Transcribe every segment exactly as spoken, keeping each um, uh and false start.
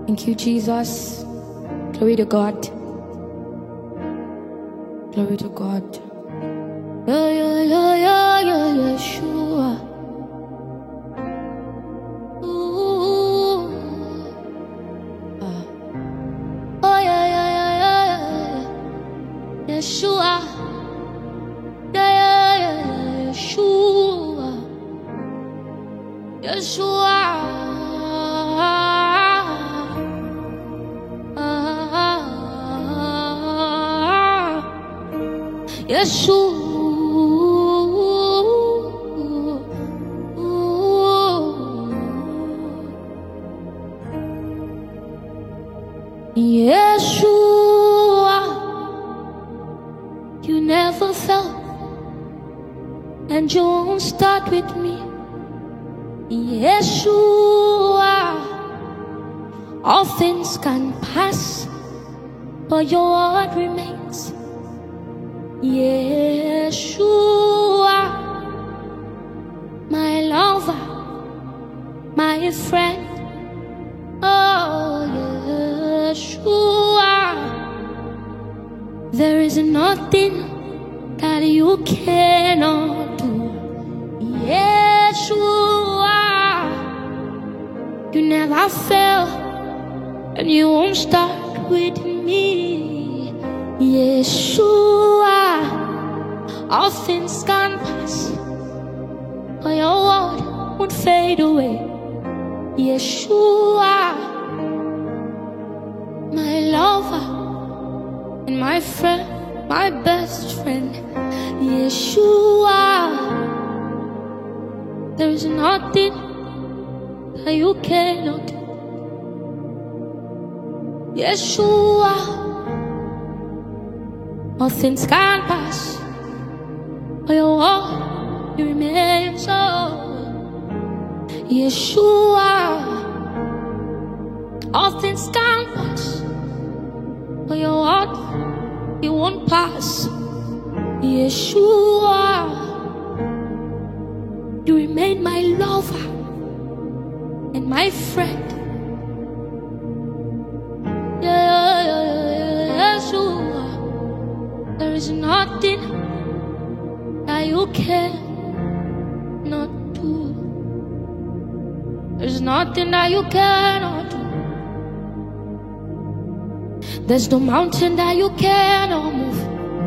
Thank you, Jesus. Glory to God. Glory to God. Yeah, yeah, yeah, yeah, yeah, Yeshua. Ooh. Ah. Oh, yeah, yeah, yeah, yeah, yeah. Yeshua. Yeah, yeah, yeah, yeah, Yeshua. Yeshua. Yeshua, Yeshua, you never fell, and you won't start with me. Yeshua, all things can pass, but your word remains. Yeshua, my lover, my friend. Oh, Yeshua, there is nothing that you cannot do. Yeshua, you never fail, and you won't start with me. Yeshua, all things can pass, but your word won't fade away. Yeshua, my lover and my friend, my best friend. Yeshua, there is nothing that you cannot do. Yeshua, all things can pass, but your word, you remain so. Yeshua, all things can pass, but your word, it won't pass. Yeshua, you remain my lover and my friend. Yeah, yeah, yeah, Yeshua, there is nothing that you cannot do. There's nothing that you cannot do. There's no mountain that you cannot move.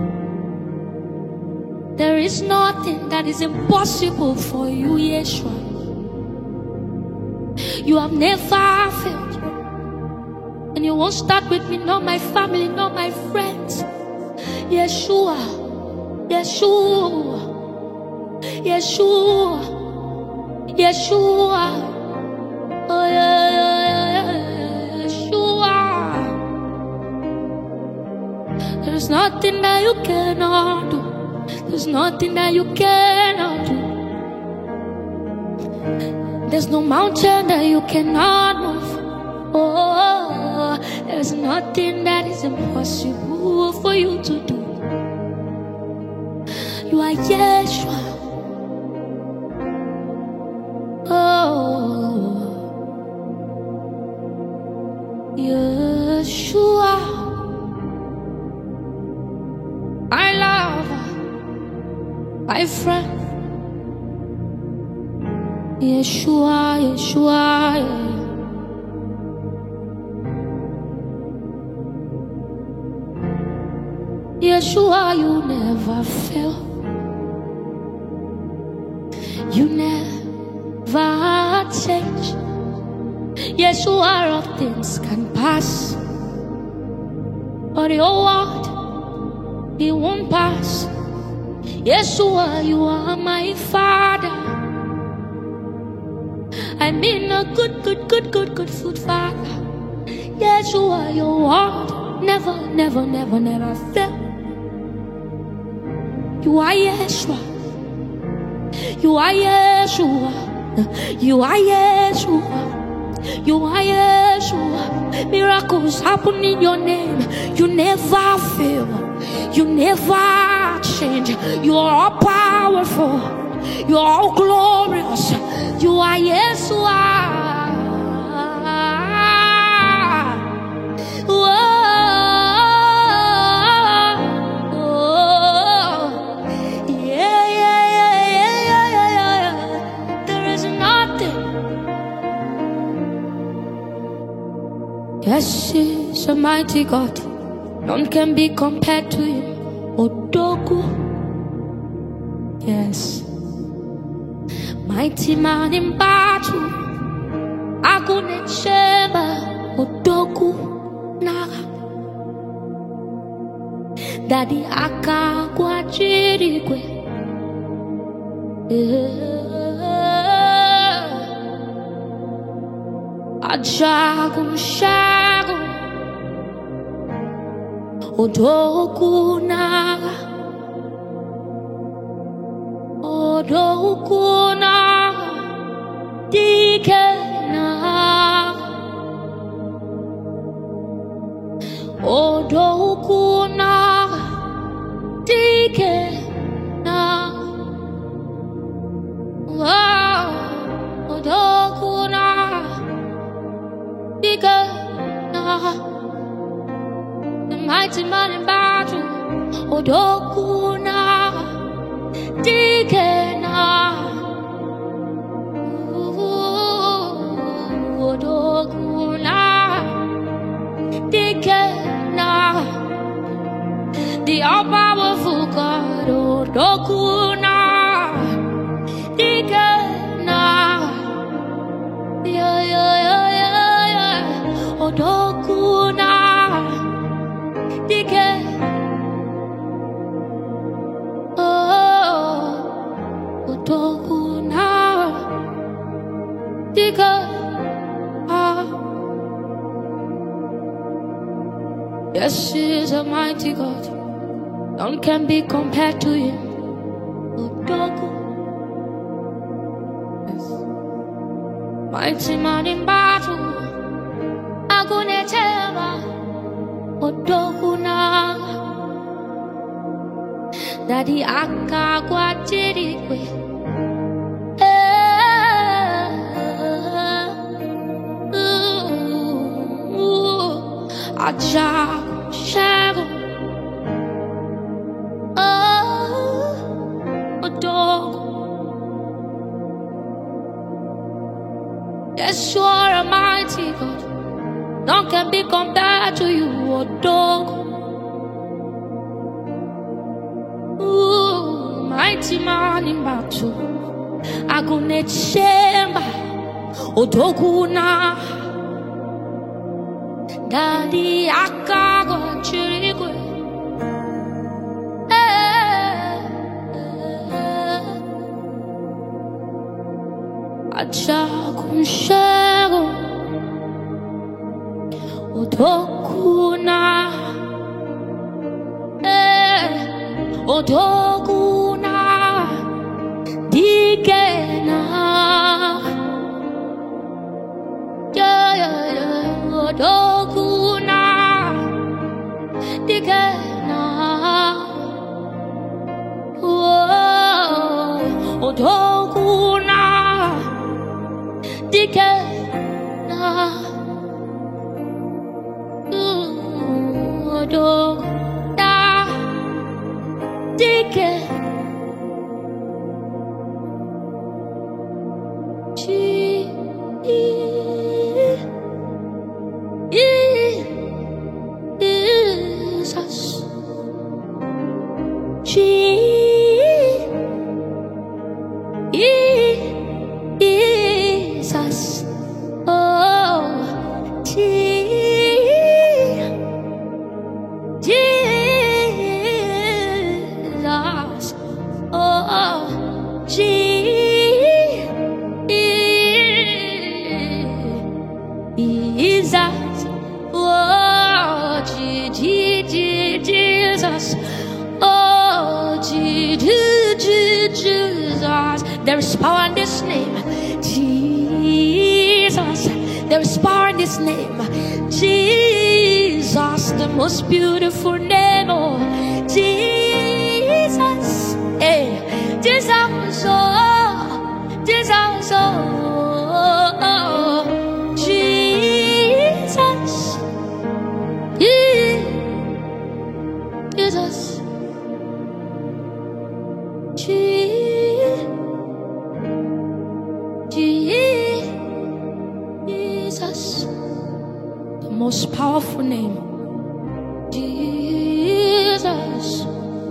There is nothing that is impossible for you, Yeshua. You have never failed, and you won't start with me, not my family, not my friends. Yeshua, Yeshua, Yeshua, Yeshua, oh yeah, yeah, yeah, yeah, Yeshua. There's nothing that you cannot do. There's nothing that you cannot do. There's no mountain that you cannot move. Oh, there's nothing that is impossible for you to do. You are Yeshua. Oh, Yeshua, my lover, my friend. Yeshua, Yeshua, yeah. Yeshua, you never fail. You never change. Yeshua, all things can pass, but your word, it won't pass. Yeshua, you are my Father. I mean a good, good, good, good, good food, Father. Yeshua, your word never, never, never, never fail. You are Yeshua. You are Yeshua. You are Yeshua. You are Yeshua. Miracles happen in your name. You never fail. You never change. You are all powerful. You are all glorious. You are Yeshua. Yes, he's a mighty God. None can be compared to him. Odogu. Yes. Mighty man in battle. Agune Sheba. Odogu. Naga. Daddy Akagwa Jirigwe. Ajagu Shagu. Odogu Naga. Odogu Naga. Dike Naga. Odogu Naga. Dike Naga. Odogu Naga. Dike Naga. Mighty man in battle, Odokuna, Dikena, Odokuna, Dikena, the all powerful God, Odokuna, Dikena, yeah, yeah, yeah, yeah, yeah, Odokuna. Dike, oh, Odoguna, Dike, ah. Yes, he is a mighty God. None can be compared to him. Odogu, yes. Mighty man in battle, Agunetema. Odoguna, Daddy Akagwa Jirigwe. Ajagu Shagu. Odogu. Yes, you are a mighty God. None can be compared to you, Odogu. Ooh, mighty man in battle. Agune Shemba, Odoguna. Daddy Akagwa Jirigwe. Ajagu Shagu. Odoguna, eh, Odoguna, Dikena, yeah, yeah, yeah, Odoguna, Dikena, oh, Odoguna, Dikena. Do da dike chi Jesus chi Jesus oh Jesus, oh, Jesus, oh, Jesus, oh, Jesus. There is power in this name, Jesus. There is power in this name, Jesus, the most beautiful name, oh, Jesus, hey, Jesus, oh, Jesus, oh, Jesus, Jesus, Jesus. the most powerful name, Jesus.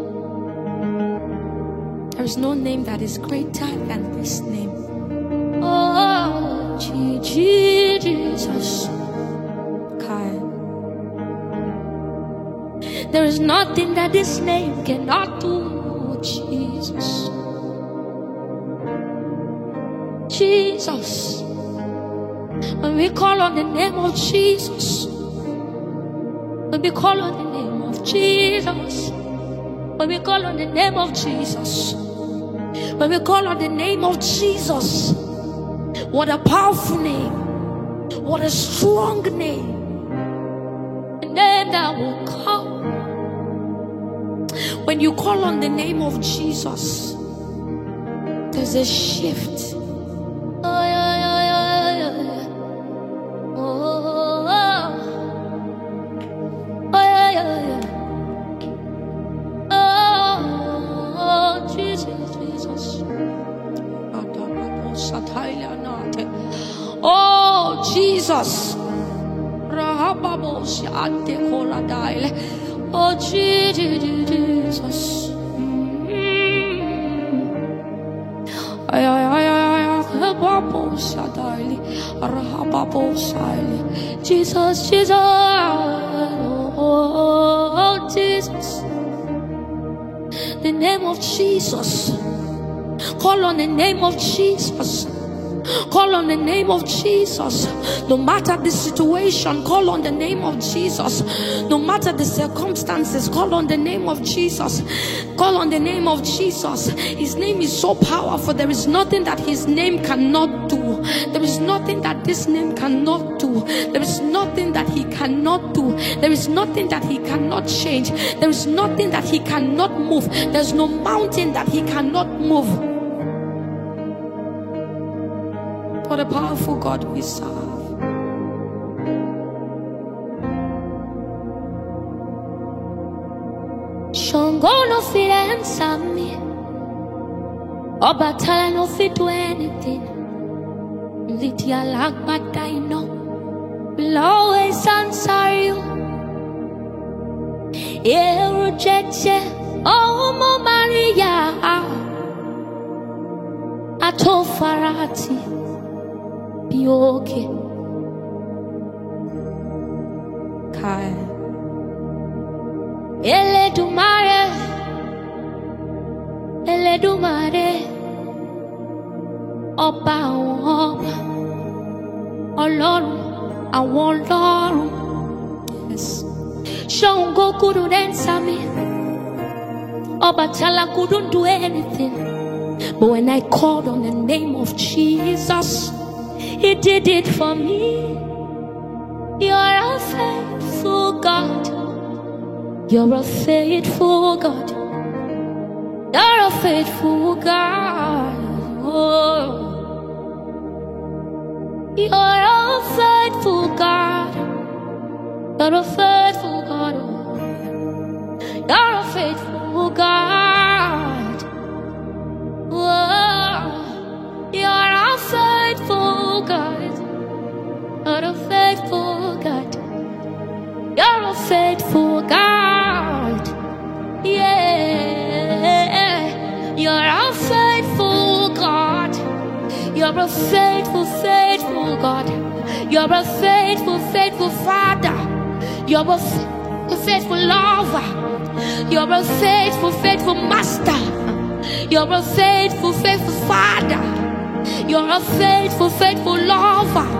There is no name that is greater than this name. Oh, Jesus. There is nothing that this name cannot do, Jesus. Jesus. When we call on the name of Jesus, when we call on the name of Jesus, when we call on the name of Jesus, when we call on the name of Jesus, what a powerful name, what a strong name, a name that will come. When you call on the name of Jesus, there's a shift. Oh, yeah, yeah, yeah, yeah. Oh, oh, oh, yeah, yeah, yeah. Oh, Jesus, Jesus. Oh, Jesus. Oh, Jesus. Ay, ay, ay, ay, Jesus, Jesus. Oh, Jesus. The name of Jesus. Call on the name of Jesus. Call on the name of Jesus. No matter the situation, call on the name of Jesus. No matter the circumstances, call on the name of Jesus. Call on the name of Jesus. His name is so powerful. There is nothing that his name cannot do. There is nothing that this name cannot do. There is nothing that he cannot do. There is nothing that he cannot change. There is nothing that he cannot move. There's no mountain that he cannot move. What a powerful God we serve. Shango no fit answer me. Obatala no fit do anything. Lydia like but I know will always answer you. Yeah, reject you. Oh, Mo Maria. Ato Farati. Be okay. Kai. Ele dumare. Ele dumare. Ọba àwọn ọba. Ọlọ́run àwọn ọlọ́run. Yes. Ṣàngó couldn't answer me. Ọbàtálá couldn't do anything. But when I called on the name of Jesus, he did it for me. You're a faithful God. You're a faithful God. You're a faithful God. Oh. You're a faithful God. You're a faithful God. You're a faithful God. Oh. You're a faithful God. You're a faithful God. You're a faithful God. Yeah. You're a faithful God. You're a faithful, faithful God. You're a faithful, faithful Father. You're a faithful lover. You're a faithful, faithful Master. You're a faithful, faithful Father. You're a faithful, faithful lover.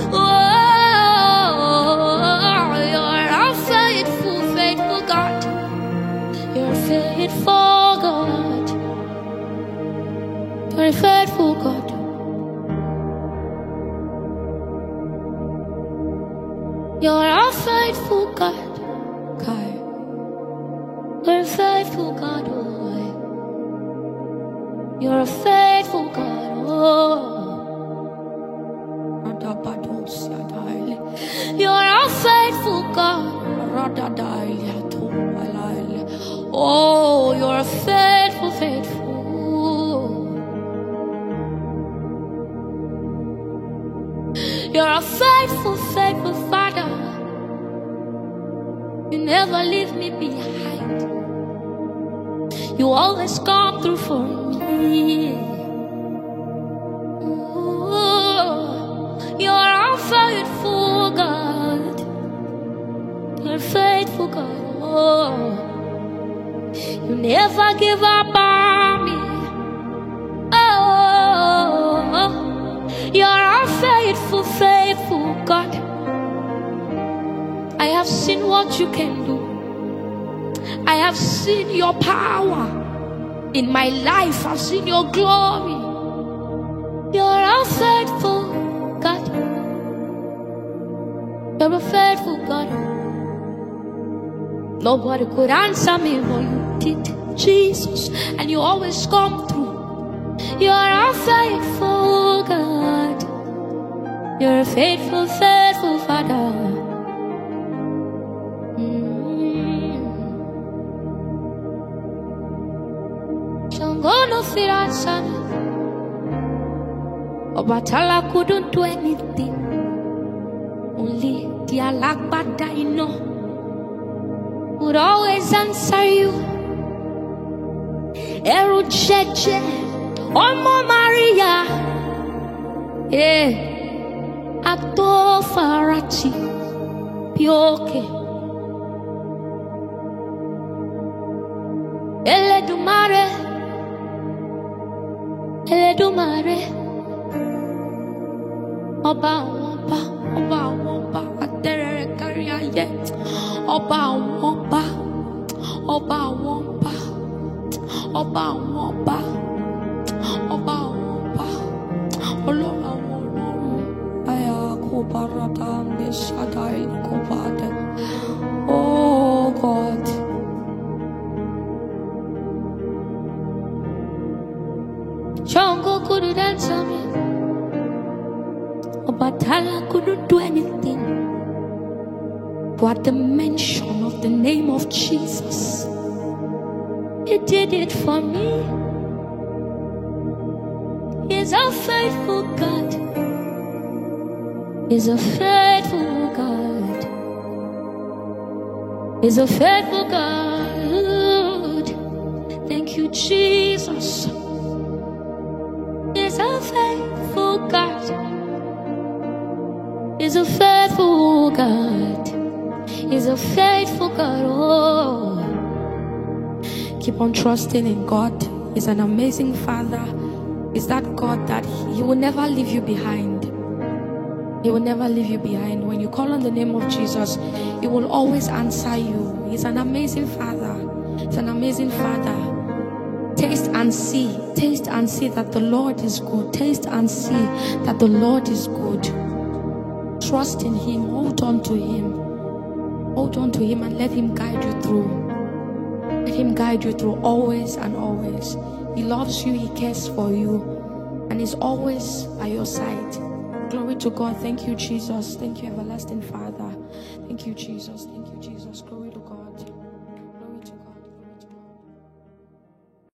Oh, you're a faithful, faithful God. You're a faithful God. You're a faithful God. You're a faithful God. God. You're a faithful God. Oh. You're a faithful God. Oh. You're a faithful God. Oh, you're a faithful, faithful. You're a faithful, faithful Father. You never leave me behind. You always come through for me. You're a faithful God. You're a faithful God. Oh, you never give up on me. Oh, you're a faithful, faithful God. I have seen what you can do. I have seen your power in my life. I've seen your glory. You're a faithful God. You're a faithful God. Nobody could answer me, but you did, Jesus, and you always come through. You're a faithful God. You're a faithful, faithful Father. Shangono Firasan. Obatala couldn't do anything. Only the Alagbada, you know, would always answer you. Eru Jeje, Omo Maria, yeah, Acto Farachi, Pioke, Eledumare, Eledumare, Oba Womba, Oba Womba, Atere Karia yet, Oba Womba, Oba Womba, Oba Womba, Oba Womba, Olola Woloru, Aya Kobarata, Meshadai Kobada. Oh God. Shango couldn't answer me. Obatala couldn't do anything. But at the mention of the name of Jesus, He did it for me. He's a faithful God. He's a faithful God. He's a faithful God. Thank you, Jesus. He's a faithful God. He's a faithful God. He's a faithful God. Oh, keep on trusting in God. He's an amazing Father. He's that God that He, he will never leave you behind. He will never leave you behind. When you call on the name of Jesus, He will always answer you. He's an amazing Father. He's an amazing Father. Taste and see. Taste and see that the Lord is good. Taste and see that the Lord is good. Trust in Him. Hold on to Him. Hold on to Him and let Him guide you through. Let Him guide you through always and always. He loves you. He cares for you. And He's always by your side. Glory to God. Thank you, Jesus. Thank you, everlasting Father. Thank you, Jesus. Thank you, Jesus.